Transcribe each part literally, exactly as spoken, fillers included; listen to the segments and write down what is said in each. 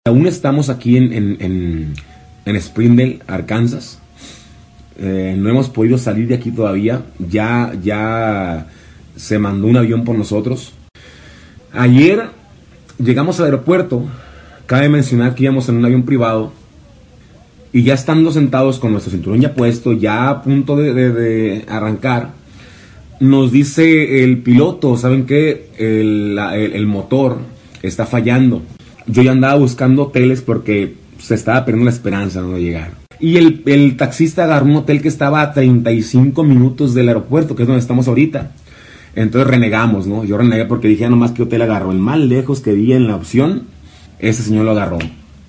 Aún estamos aquí en, en, en, en Springdale, Arkansas. Eh, no hemos podido salir de aquí todavía. Ya, ya se mandó un avión por nosotros. Ayer llegamos al aeropuerto. Cabe mencionar que íbamos en un avión privado. Y ya estando sentados con nuestro cinturón ya puesto, ya a punto de, de, de arrancar, nos dice el piloto, ¿saben qué? El, el, el motor está fallando. Yo ya andaba buscando hoteles porque se estaba perdiendo la esperanza, ¿no?, de llegar. Y el, el taxista agarró un hotel que estaba a treinta y cinco minutos del aeropuerto, que es donde estamos ahorita. Entonces renegamos, ¿no? Yo renegué porque dije, nomás qué hotel agarró. El más lejos que vi en la opción, ese señor lo agarró.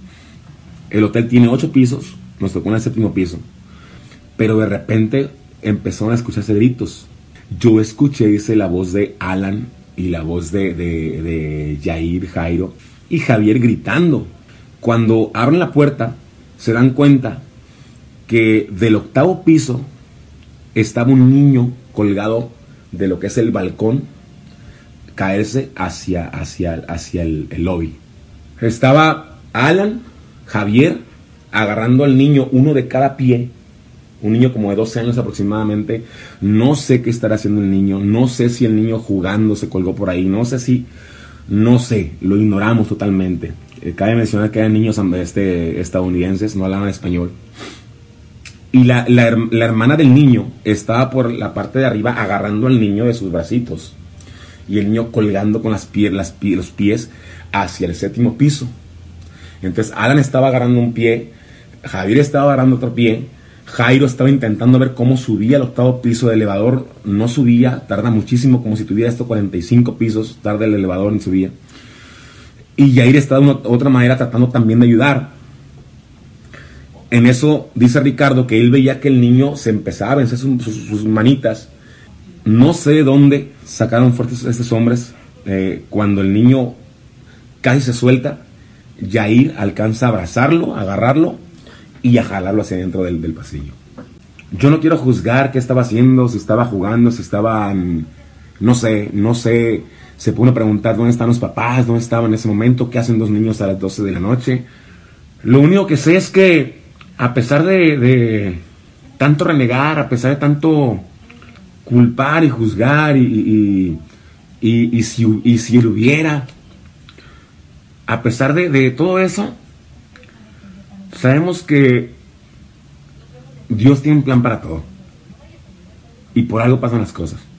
El hotel tiene ocho pisos, nos tocó en el séptimo piso. Pero de repente empezaron a escucharse gritos. Yo escuché, dice, la voz de Alan y la voz de, de, de Yair, Jairo y Javier gritando. Cuando abren la puerta, se dan cuenta que del octavo piso estaba un niño colgado de lo que es el balcón, caerse hacia, hacia, hacia el, el lobby. Estaba Alan, Javier, agarrando al niño, uno de cada pie. Un niño como de doce años aproximadamente. No sé qué estará haciendo el niño. No sé si el niño jugando se colgó por ahí. No sé si... No sé. Lo ignoramos totalmente. Eh, cabe mencionar que eran niños este, estadounidenses. No hablaban español. Y la, la, la hermana del niño estaba por la parte de arriba agarrando al niño de sus bracitos. Y el niño colgando con las pie, las pie, los pies hacia el séptimo piso. Entonces Alan estaba agarrando un pie. Javier estaba agarrando otro pie. Jairo estaba intentando ver cómo subía al octavo piso del elevador. No subía, tarda muchísimo, como si tuviera esto cuarenta y cinco pisos, tarda el elevador en subir. Y Yair estaba de una, otra manera tratando también de ayudar. En eso dice Ricardo que él veía que el niño se empezaba a vencer sus, sus, sus manitas. No sé de dónde sacaron fuertes estos hombres. Eh, cuando el niño casi se suelta, Yair alcanza a abrazarlo, a agarrarlo y a jalarlo hacia dentro del, del pasillo. Yo no quiero juzgar qué estaba haciendo, si estaba jugando, si estaba... No sé, no sé. Se pone a preguntar dónde están los papás, dónde estaban en ese momento, qué hacen dos niños a las doce de la noche. Lo único que sé es que, a pesar de, de tanto renegar, a pesar de tanto culpar y juzgar, y, y, y, y, si, y si lo hubiera, a pesar de, de todo eso, sabemos que Dios tiene un plan para todo. Y por algo pasan las cosas.